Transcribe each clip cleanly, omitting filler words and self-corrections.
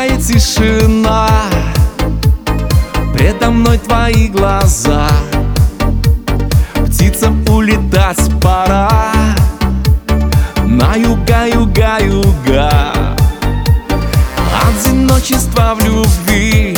Густая тишина, предо мной твои глаза. Птицам улетать пора на юга, юга, юга. Одиночество в любви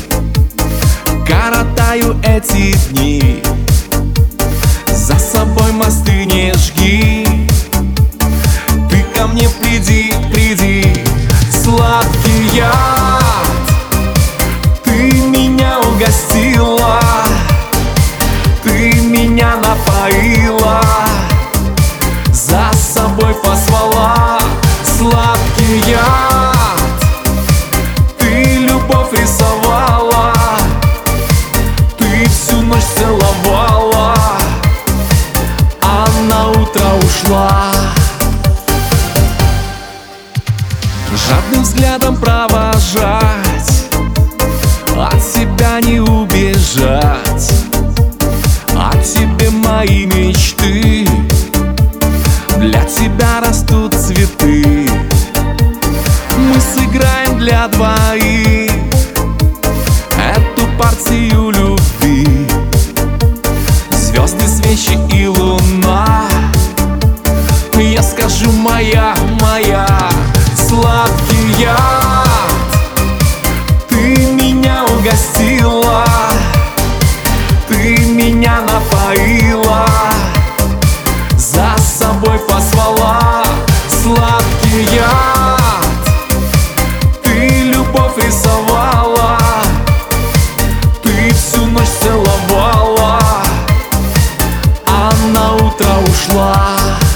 коротаю эти дни. За собой мосты не жги, ты ко мне приди, приди. Сладкий яд, ты меня угостила, ты меня напоила, за собой позвала. Сладкий яд, ты любовь рисовала, ты всю ночь целовала, а на утро ушла. Жадным взглядом провожать, от себя не убежать. О тебе мои мечты, для тебя растут цветы. Мы сыграем для двоих эту партию любви. Звезды, свечи и луна, я скажу моя, моя. Сладкий яд, ты меня угостила, ты меня напоила, за собой позвала. Сладкий яд, ты любовь рисовала, ты всю ночь целовала, а на утро ушла.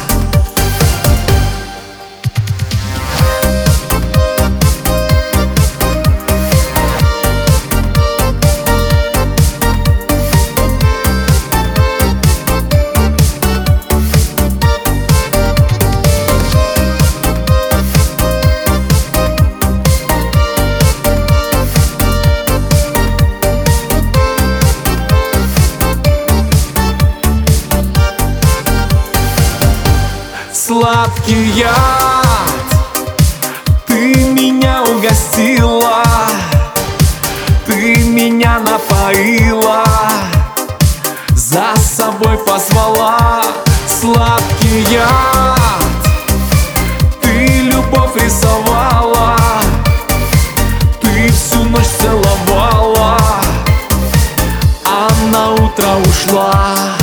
Сладкий яд, ты меня угостила, ты меня напоила, за собой позвала. Сладкий яд, ты любовь рисовала, ты всю ночь целовала, а на утро ушла.